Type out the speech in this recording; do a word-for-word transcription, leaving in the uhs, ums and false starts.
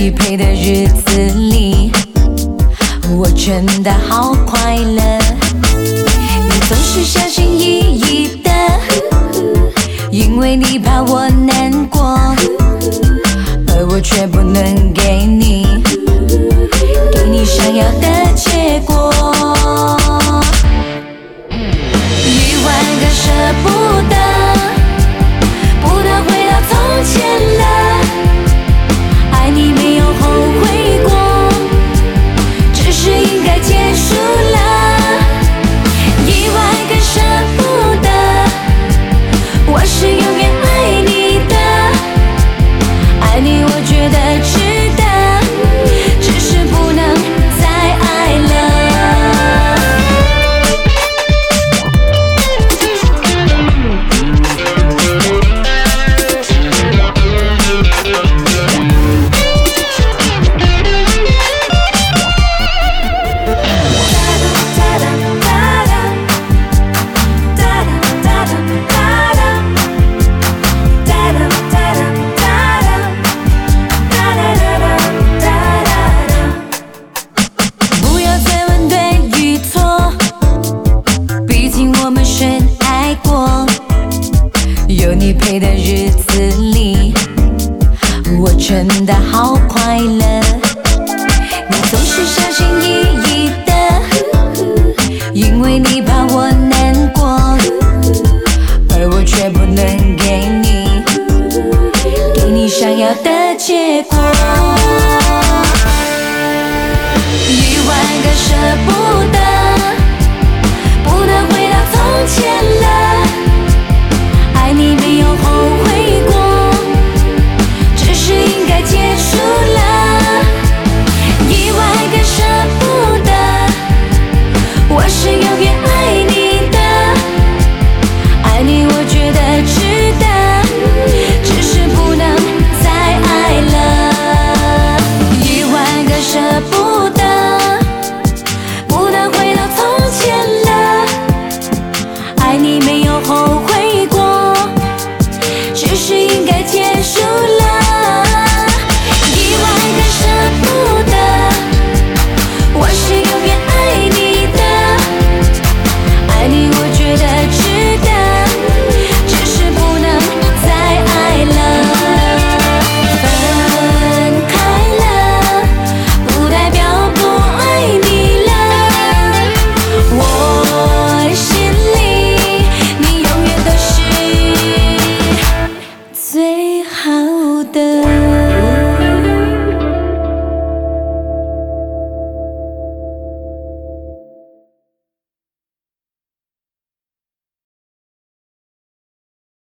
你陪的日子里，我真的好快乐。你总是小心翼翼的，因为你怕我难过，而我却不能给你给你想要的结果。一万个舍不得，不能回到从前了，爱你没有后悔过，只是应该结束了。一万个舍不得，我是永远爱你的，爱你我觉得值得，只是不能再爱了。不要再问对与错，毕竟我们深爱过。有你陪的日子里，我真的好快乐。你总是小心翼翼